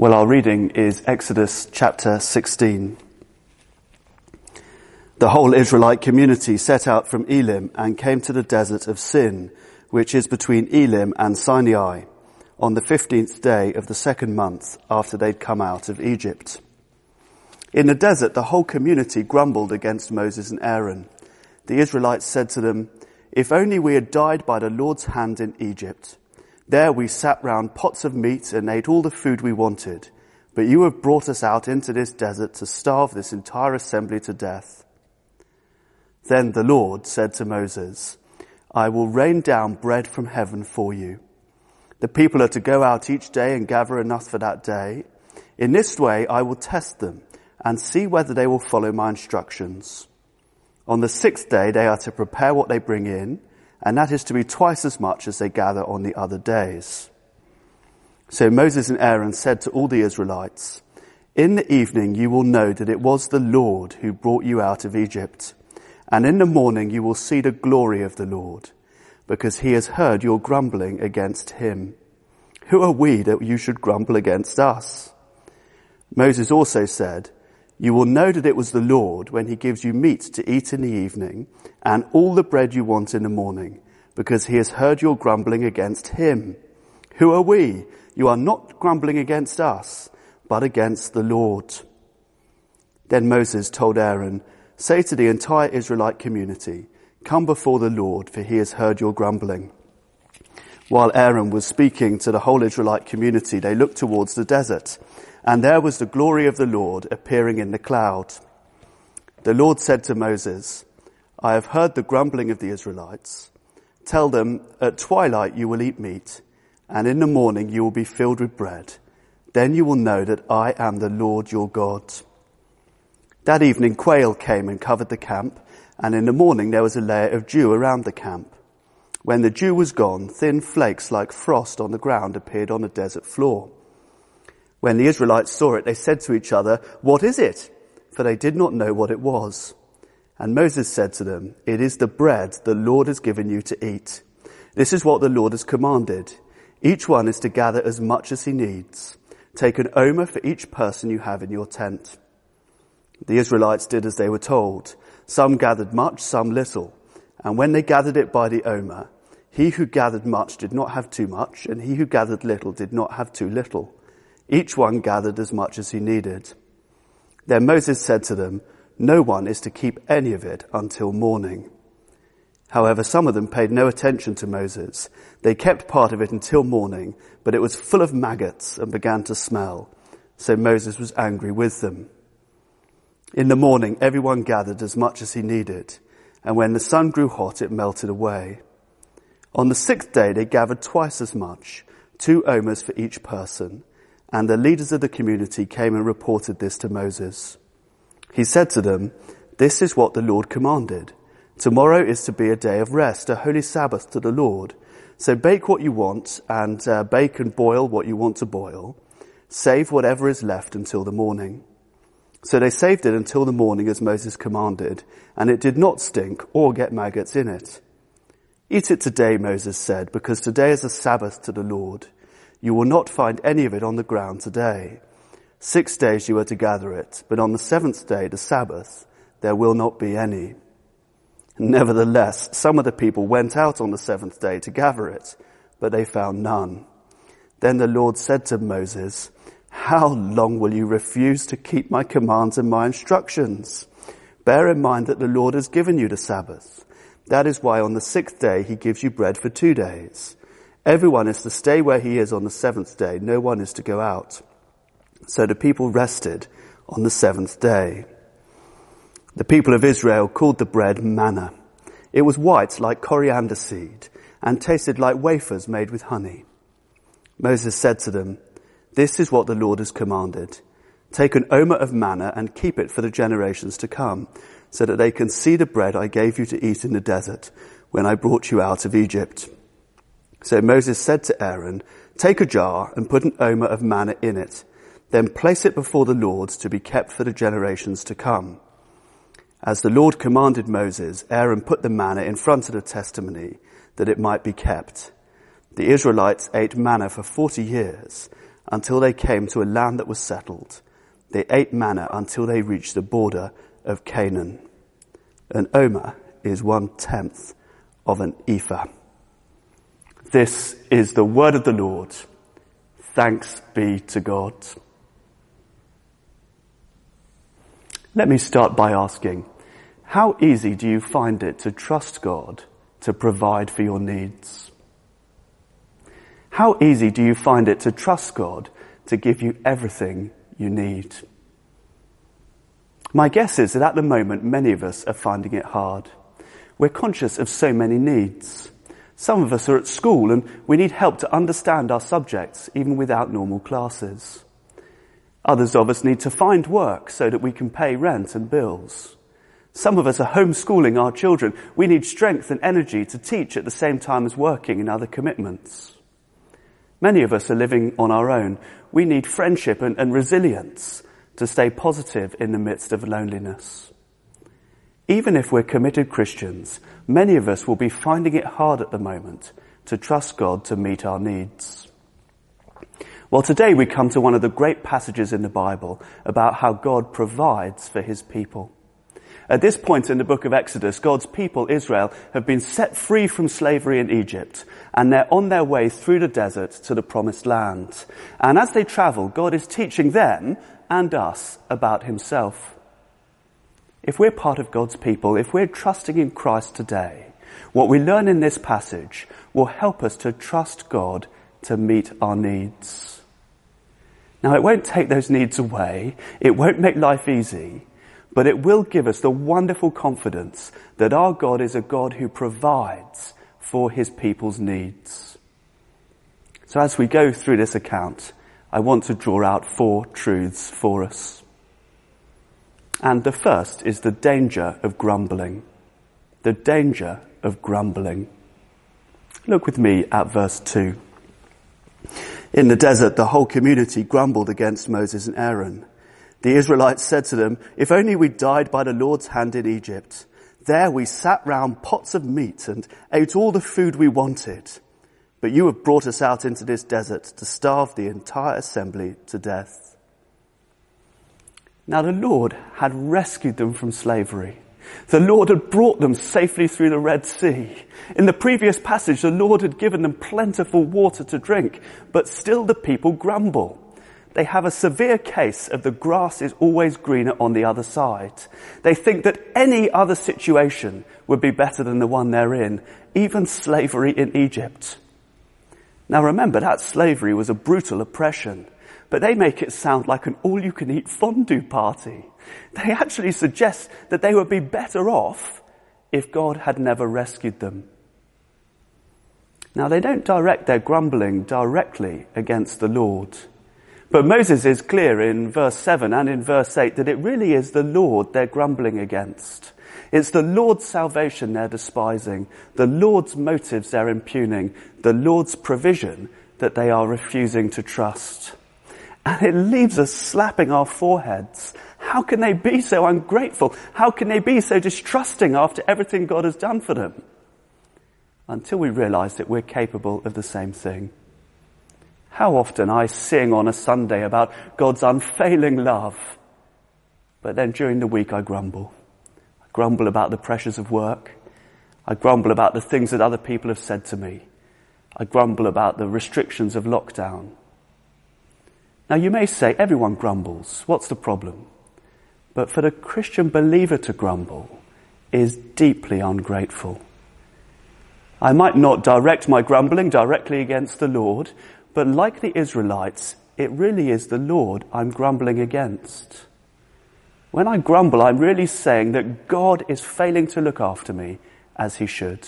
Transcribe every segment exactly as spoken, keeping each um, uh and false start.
Well, our reading is Exodus chapter sixteen. The whole Israelite community set out from Elim and came to the desert of Sin, which is between Elim and Sinai, on the fifteenth day of the second month after they'd come out of Egypt. In the desert, the whole community grumbled against Moses and Aaron. The Israelites said to them, "If only we had died by the Lord's hand in Egypt. There we sat round pots of meat and ate all the food we wanted. But you have brought us out into this desert to starve this entire assembly to death." Then the Lord said to Moses, "I will rain down bread from heaven for you. The people are to go out each day and gather enough for that day. In this way I will test them and see whether they will follow my instructions. On the sixth day they are to prepare what they bring in, and that is to be twice as much as they gather on the other days." So Moses and Aaron said to all the Israelites, "In the evening you will know that it was the Lord who brought you out of Egypt. And in the morning you will see the glory of the Lord, because he has heard your grumbling against him. Who are we that you should grumble against us?" Moses also said, "You will know that it was the Lord when he gives you meat to eat in the evening and all the bread you want in the morning, because he has heard your grumbling against him. Who are we? You are not grumbling against us, but against the Lord." Then Moses told Aaron, "Say to the entire Israelite community, 'Come before the Lord, for he has heard your grumbling.'" While Aaron was speaking to the whole Israelite community, they looked towards the desert, and there was the glory of the Lord appearing in the cloud. The Lord said to Moses, "I have heard the grumbling of the Israelites. Tell them, at twilight you will eat meat, and in the morning you will be filled with bread. Then you will know that I am the Lord your God." That evening quail came and covered the camp, and in the morning there was a layer of dew around the camp. When the dew was gone, thin flakes like frost on the ground appeared on the desert floor. When the Israelites saw it, they said to each other, "What is it?" For they did not know what it was. And Moses said to them, "It is the bread the Lord has given you to eat. This is what the Lord has commanded. Each one is to gather as much as he needs. Take an omer for each person you have in your tent." The Israelites did as they were told. Some gathered much, some little. And when they gathered it by the omer, he who gathered much did not have too much, and he who gathered little did not have too little. Each one gathered as much as he needed. Then Moses said to them, "No one is to keep any of it until morning." However, some of them paid no attention to Moses. They kept part of it until morning, but it was full of maggots and began to smell. So Moses was angry with them. In the morning, everyone gathered as much as he needed, and when the sun grew hot, it melted away. On the sixth day, they gathered twice as much, two omers for each person, and the leaders of the community came and reported this to Moses. He said to them, "This is what the Lord commanded. Tomorrow is to be a day of rest, a holy Sabbath to the Lord. So bake what you want, and uh, bake and boil what you want to boil. Save whatever is left until the morning." So they saved it until the morning as Moses commanded, and it did not stink or get maggots in it. "Eat it today," Moses said, "because today is a Sabbath to the Lord. You will not find any of it on the ground today. Six days you are to gather it, but on the seventh day, the Sabbath, there will not be any." Nevertheless, some of the people went out on the seventh day to gather it, but they found none. Then the Lord said to Moses, "How long will you refuse to keep my commands and my instructions? Bear in mind that the Lord has given you the Sabbath. That is why on the sixth day he gives you bread for two days. Everyone is to stay where he is on the seventh day. No one is to go out." So the people rested on the seventh day. The people of Israel called the bread manna. It was white like coriander seed and tasted like wafers made with honey. Moses said to them, "This is what the Lord has commanded. Take an omer of manna and keep it for the generations to come, so that they can see the bread I gave you to eat in the desert when I brought you out of Egypt." So Moses said to Aaron, "Take a jar and put an omer of manna in it. Then place it before the Lord to be kept for the generations to come." As the Lord commanded Moses, Aaron put the manna in front of the testimony that it might be kept. The Israelites ate manna for forty years until they came to a land that was settled. They ate manna until they reached the border of Canaan. An omer is one-tenth of an ephah. This is the word of the Lord. Thanks be to God. Let me start by asking, how easy do you find it to trust God to provide for your needs? How easy do you find it to trust God to give you everything you need? My guess is that at the moment, many of us are finding it hard. We're conscious of so many needs. Some of us are at school and we need help to understand our subjects, even without normal classes. Others of us need to find work so that we can pay rent and bills. Some of us are homeschooling our children. We need strength and energy to teach at the same time as working in other commitments. Many of us are living on our own. We need friendship and, and resilience to stay positive in the midst of loneliness. Even if we're committed Christians, many of us will be finding it hard at the moment to trust God to meet our needs. Well, today we come to one of the great passages in the Bible about how God provides for his people. At this point in the book of Exodus, God's people, Israel, have been set free from slavery in Egypt, and they're on their way through the desert to the promised land. And as they travel, God is teaching them and us about himself. If we're part of God's people, if we're trusting in Christ today, what we learn in this passage will help us to trust God to meet our needs. Now, it won't take those needs away, it won't make life easy, but it will give us the wonderful confidence that our God is a God who provides for his people's needs. So as we go through this account, I want to draw out four truths for us. And the first is the danger of grumbling. The danger of grumbling. Look with me at verse two. In the desert, the whole community grumbled against Moses and Aaron. The Israelites said to them, "If only we died by the Lord's hand in Egypt. There we sat round pots of meat and ate all the food we wanted. But you have brought us out into this desert to starve the entire assembly to death." Now the Lord had rescued them from slavery. The Lord had brought them safely through the Red Sea. In the previous passage, the Lord had given them plentiful water to drink, but still the people grumble. They have a severe case of the grass is always greener on the other side. They think that any other situation would be better than the one they're in, even slavery in Egypt. Now remember, that slavery was a brutal oppression, but they make it sound like an all-you-can-eat fondue party. They actually suggest that they would be better off if God had never rescued them. Now they don't direct their grumbling directly against the Lord. But Moses is clear in verse seven and in verse eight that it really is the Lord they're grumbling against. It's the Lord's salvation they're despising, the Lord's motives they're impugning, the Lord's provision that they are refusing to trust. And it leaves us slapping our foreheads. How can they be so ungrateful? How can they be so distrusting after everything God has done for them? Until we realize that we're capable of the same thing. How often I sing on a Sunday about God's unfailing love, but then during the week I grumble. I grumble about the pressures of work. I grumble about the things that other people have said to me. I grumble about the restrictions of lockdown. Now you may say, everyone grumbles. What's the problem? But for the Christian believer to grumble is deeply ungrateful. I might not direct my grumbling directly against the Lord, but like the Israelites, it really is the Lord I'm grumbling against. When I grumble, I'm really saying that God is failing to look after me as he should.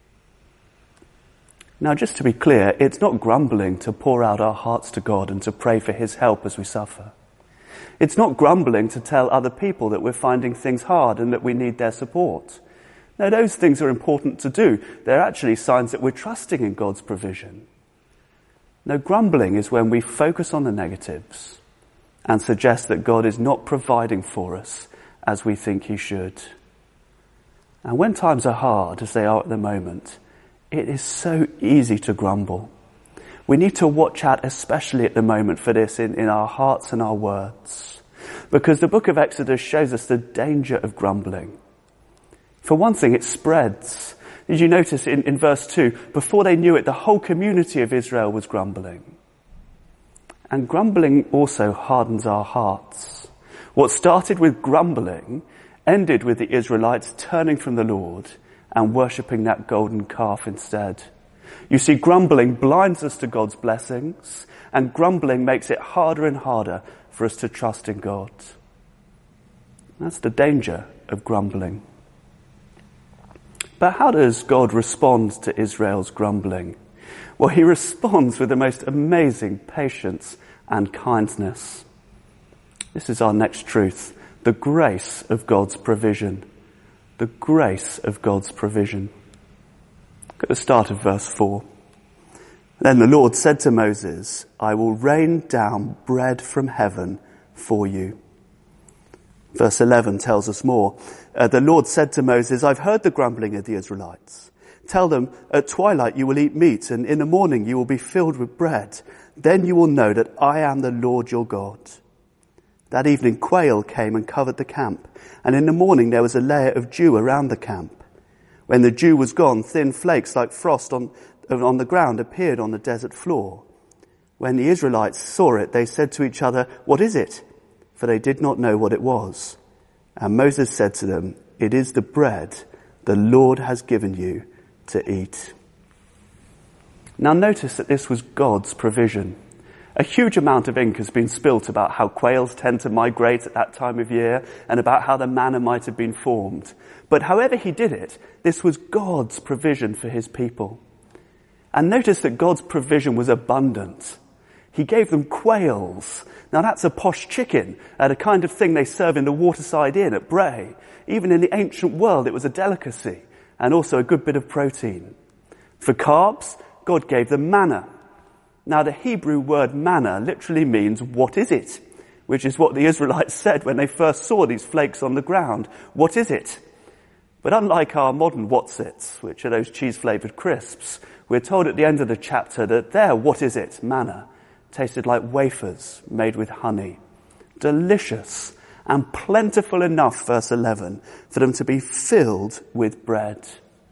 Now, just to be clear, it's not grumbling to pour out our hearts to God and to pray for his help as we suffer. It's not grumbling to tell other people that we're finding things hard and that we need their support. No, those things are important to do. They're actually signs that we're trusting in God's provision. No, grumbling is when we focus on the negatives and suggest that God is not providing for us as we think he should. And when times are hard, as they are at the moment, it is so easy to grumble. We need to watch out, especially at the moment, for this in, in our hearts and our words. Because the book of Exodus shows us the danger of grumbling. For one thing, it spreads. Did you notice in, in verse two, before they knew it, the whole community of Israel was grumbling. And grumbling also hardens our hearts. What started with grumbling ended with the Israelites turning from the Lord and worshipping that golden calf instead. You see, grumbling blinds us to God's blessings, and grumbling makes it harder and harder for us to trust in God. That's the danger of grumbling. But how does God respond to Israel's grumbling? Well, he responds with the most amazing patience and kindness. This is our next truth, the grace of God's provision. The grace of God's provision. Look at the start of verse four. Then the Lord said to Moses, I will rain down bread from heaven for you. Verse eleven tells us more. Uh, the Lord said to Moses, I've heard the grumbling of the Israelites. Tell them, at twilight you will eat meat, and in the morning you will be filled with bread. Then you will know that I am the Lord your God. That evening quail came and covered the camp, and in the morning there was a layer of dew around the camp. When the dew was gone, thin flakes like frost on, on the ground appeared on the desert floor. When the Israelites saw it, they said to each other, what is it? For they did not know what it was. And Moses said to them, it is the bread the Lord has given you to eat. Now notice that this was God's provision. A huge amount of ink has been spilt about how quails tend to migrate at that time of year and about how the manna might have been formed. But however he did it, this was God's provision for his people. And notice that God's provision was abundant. He gave them quails. Now that's a posh chicken, uh, the kind of thing they serve in the Waterside Inn at Bray. Even in the ancient world, it was a delicacy and also a good bit of protein. For carbs, God gave them manna. Now the Hebrew word manna literally means, what is it? Which is what the Israelites said when they first saw these flakes on the ground. What is it? But unlike our modern Whatsits, which are those cheese-flavoured crisps, we're told at the end of the chapter that their what is it, manna, tasted like wafers made with honey. Delicious and plentiful enough, verse eleven, for them to be filled with bread.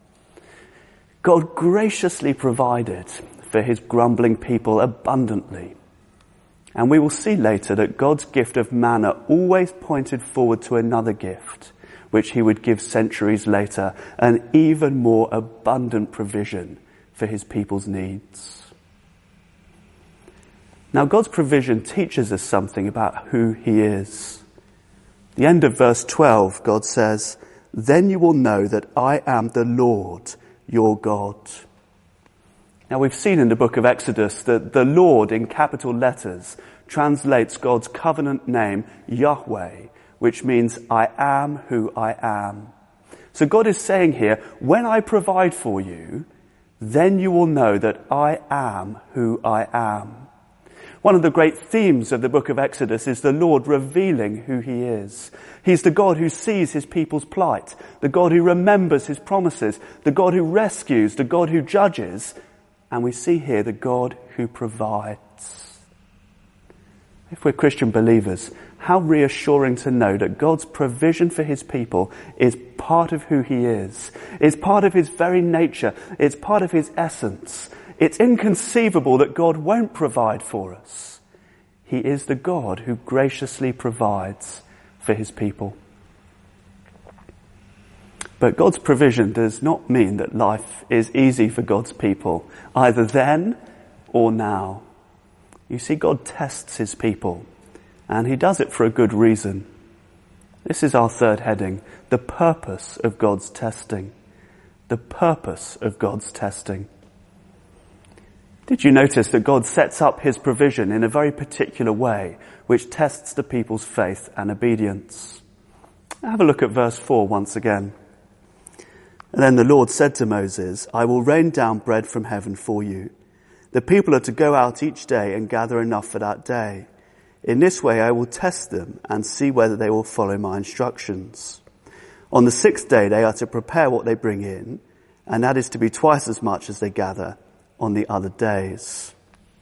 God graciously provided for his grumbling people abundantly. And we will see later that God's gift of manna always pointed forward to another gift, which he would give centuries later, an even more abundant provision for his people's needs. Now God's provision teaches us something about who he is. The end of verse twelve, God says, then you will know that I am the Lord, your God. Now we've seen in the book of Exodus that the Lord in capital letters translates God's covenant name, Yahweh, which means I am who I am. So God is saying here, when I provide for you, then you will know that I am who I am. One of the great themes of the book of Exodus is the Lord revealing who he is. He's the God who sees his people's plight, the God who remembers his promises, the God who rescues, the God who judges, and we see here the God who provides. If we're Christian believers, how reassuring to know that God's provision for his people is part of who he is. It's part of his very nature. It's part of his essence. It's inconceivable that God won't provide for us. He is the God who graciously provides for his people. But God's provision does not mean that life is easy for God's people, either then or now. You see, God tests his people, and he does it for a good reason. This is our third heading, the purpose of God's testing. The purpose of God's testing. Did you notice that God sets up his provision in a very particular way, which tests the people's faith and obedience? Have a look at verse four once again. And then the Lord said to Moses, I will rain down bread from heaven for you. The people are to go out each day and gather enough for that day. In this way I will test them and see whether they will follow my instructions. On the sixth day they are to prepare what they bring in, and that is to be twice as much as they gather on the other days.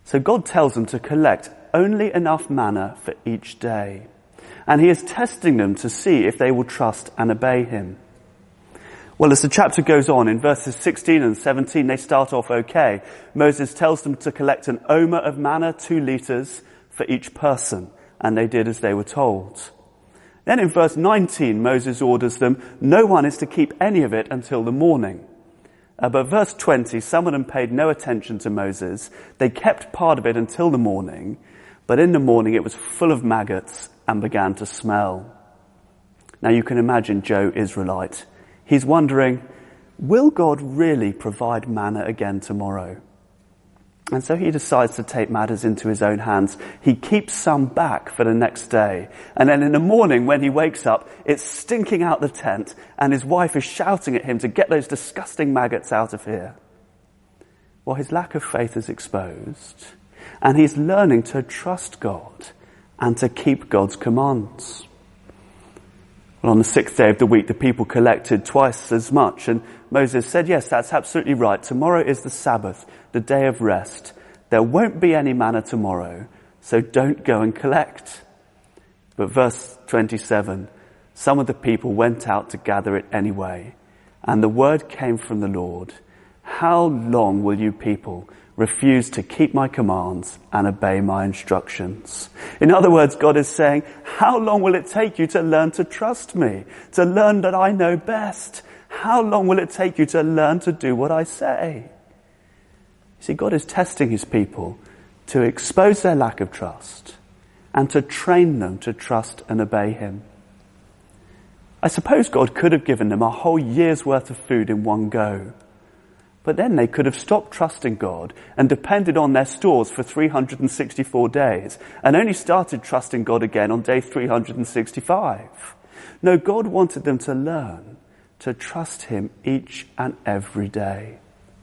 So God tells them to collect only enough manna for each day. And he is testing them to see if they will trust and obey him. Well, as the chapter goes on, in verses sixteen and seventeen, they start off okay. Moses tells them to collect an omer of manna, two litres, for each person. And they did as they were told. Then in verse nineteen, Moses orders them, no one is to keep any of it until the morning. Uh, but verse twenty, some of them paid no attention to Moses. They kept part of it until the morning, but in the morning it was full of maggots and began to smell. Now you can imagine Joe, Israelite. He's wondering, will God really provide manna again tomorrow? And so he decides to take matters into his own hands. He keeps some back for the next day. And then in the morning when he wakes up, it's stinking out the tent and his wife is shouting at him to get those disgusting maggots out of here. Well, his lack of faith is exposed and he's learning to trust God and to keep God's commands. Well, on the sixth day of the week, the people collected twice as much, and Moses said, yes, that's absolutely right. Tomorrow is the Sabbath, the day of rest. There won't be any manna tomorrow, so don't go and collect. But verse twenty-seven, some of the people went out to gather it anyway, and the word came from the Lord, how long will you people refuse to keep my commands and obey my instructions? In other words, God is saying, how long will it take you to learn to trust me, to learn that I know best? How long will it take you to learn to do what I say? You see, God is testing his people to expose their lack of trust and to train them to trust and obey him. I suppose God could have given them a whole year's worth of food in one go. But then they could have stopped trusting God and depended on their stores for three hundred sixty-four days and only started trusting God again on day three hundred sixty-five. No, God wanted them to learn to trust him each and every day.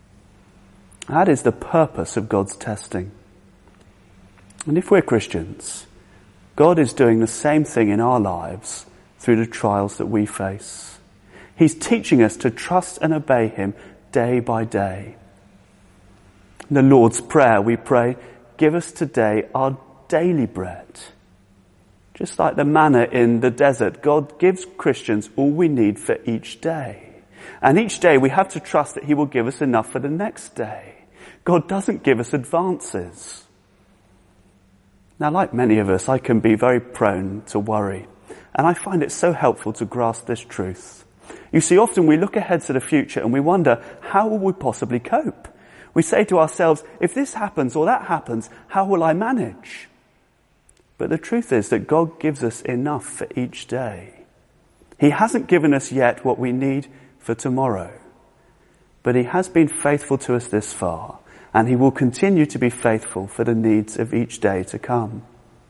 That is the purpose of God's testing. And if we're Christians, God is doing the same thing in our lives through the trials that we face. He's teaching us to trust and obey him day by day. In the Lord's Prayer, we pray, give us today our daily bread. Just like the manna in the desert, God gives Christians all we need for each day. And each day we have to trust that he will give us enough for the next day. God doesn't give us advances. Now, like many of us, I can be very prone to worry. And I find it so helpful to grasp this truth. You see, often we look ahead to the future and we wonder, how will we possibly cope? We say to ourselves, if this happens or that happens, how will I manage? But the truth is that God gives us enough for each day. He hasn't given us yet what we need for tomorrow. But he has been faithful to us this far, and he will continue to be faithful for the needs of each day to come.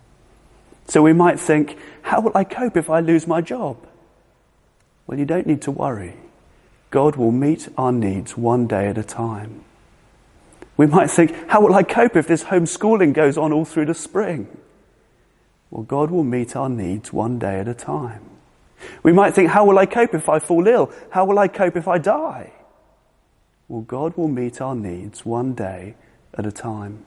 So we might think, how will I cope if I lose my job? Well, you don't need to worry. God will meet our needs one day at a time. We might think, how will I cope if this homeschooling goes on all through the spring? Well, God will meet our needs one day at a time. We might think, how will I cope if I fall ill? How will I cope if I die? Well, God will meet our needs one day at a time.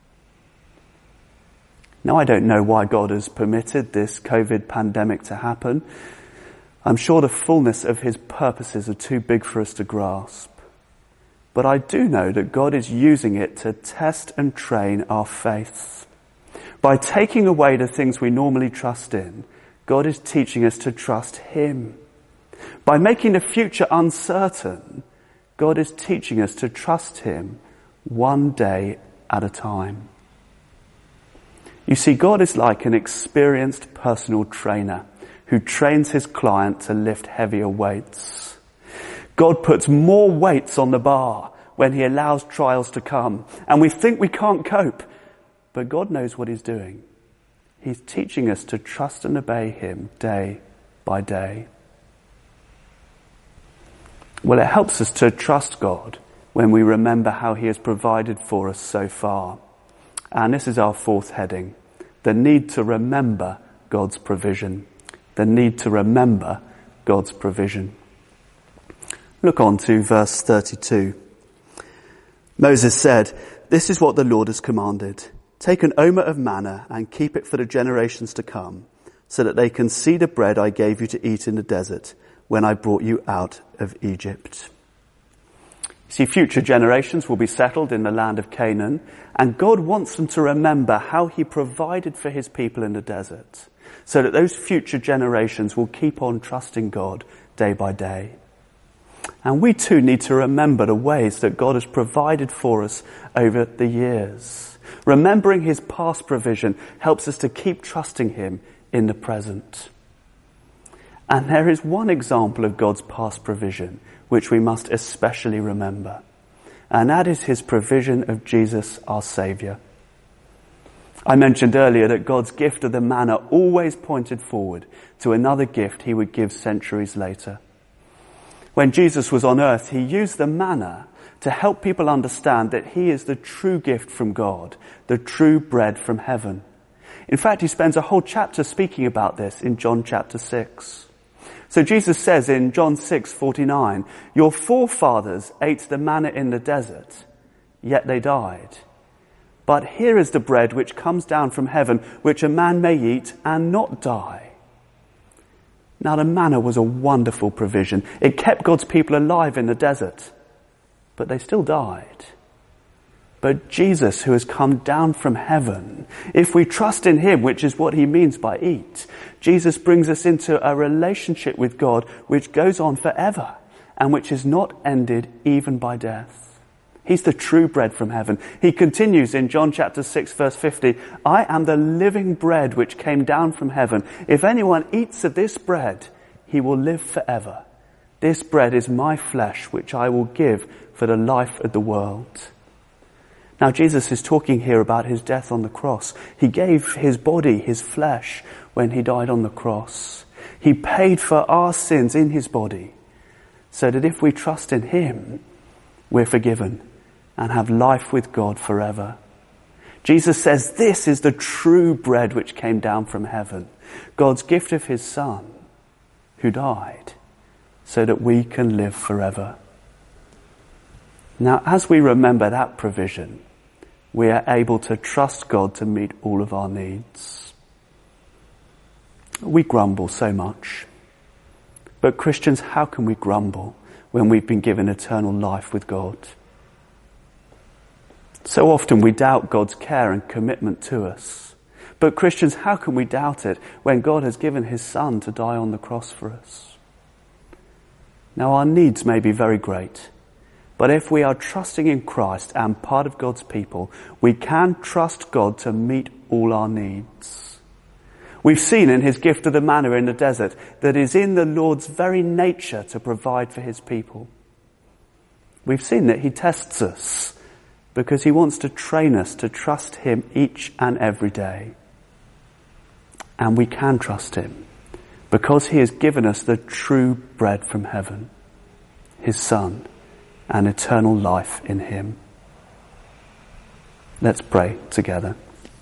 Now, I don't know why God has permitted this COVID pandemic to happen. I'm sure the fullness of his purposes are too big for us to grasp. But I do know that God is using it to test and train our faith. By taking away the things we normally trust in, God is teaching us to trust him. By making the future uncertain, God is teaching us to trust him one day at a time. You see, God is like an experienced personal trainer who trains his client to lift heavier weights. God puts more weights on the bar when he allows trials to come, and we think we can't cope, but God knows what he's doing. He's teaching us to trust and obey him day by day. Well, it helps us to trust God when we remember how he has provided for us so far. And this is our fourth heading, the need to remember God's provision. The need to remember God's provision. Look on to verse thirty-two. Moses said, This is what the Lord has commanded. Take an omer of manna and keep it for the generations to come, so that they can see the bread I gave you to eat in the desert when I brought you out of Egypt. See, future generations will be settled in the land of Canaan, and God wants them to remember how he provided for his people in the desert, so that those future generations will keep on trusting God day by day. And we too need to remember the ways that God has provided for us over the years. Remembering his past provision helps us to keep trusting him in the present. And there is one example of God's past provision which we must especially remember, and that is his provision of Jesus, our Saviour. I mentioned earlier that God's gift of the manna always pointed forward to another gift he would give centuries later. When Jesus was on earth, he used the manna to help people understand that he is the true gift from God, the true bread from heaven. In fact, he spends a whole chapter speaking about this in John chapter six. So Jesus says in John six forty-nine, your forefathers ate the manna in the desert, yet they died. But here is the bread which comes down from heaven, which a man may eat and not die. Now the manna was a wonderful provision. It kept God's people alive in the desert, but they still died. But Jesus, who has come down from heaven, if we trust in him, which is what he means by eat, Jesus brings us into a relationship with God which goes on forever and which is not ended even by death. He's the true bread from heaven. He continues in John chapter six verse fifty, I am the living bread which came down from heaven. If anyone eats of this bread, he will live forever. This bread is my flesh which I will give for the life of the world. Now Jesus is talking here about his death on the cross. He gave his body, his flesh, when he died on the cross. He paid for our sins in his body, so that if we trust in him, we're forgiven and have life with God forever. Jesus says this is the true bread which came down from heaven, God's gift of his Son, who died, so that we can live forever. Now, as we remember that provision, we are able to trust God to meet all of our needs. We grumble so much. But Christians, how can we grumble when we've been given eternal life with God? So often we doubt God's care and commitment to us. But Christians, how can we doubt it when God has given his Son to die on the cross for us? Now, our needs may be very great. But if we are trusting in Christ and part of God's people, we can trust God to meet all our needs. We've seen in his gift of the manna in the desert that it is in the Lord's very nature to provide for his people. We've seen that he tests us because he wants to train us to trust him each and every day. And we can trust him because he has given us the true bread from heaven, his Son, and eternal life in him. Let's pray together.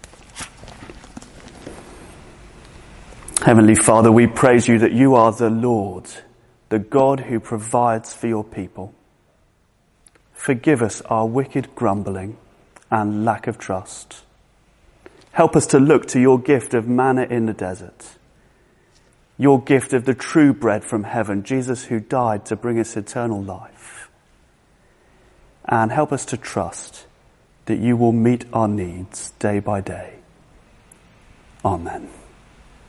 Heavenly Father, we praise you that you are the Lord, the God who provides for your people. Forgive us our wicked grumbling and lack of trust. Help us to look to your gift of manna in the desert, your gift of the true bread from heaven, Jesus who died to bring us eternal life. And help us to trust that you will meet our needs day by day. Amen.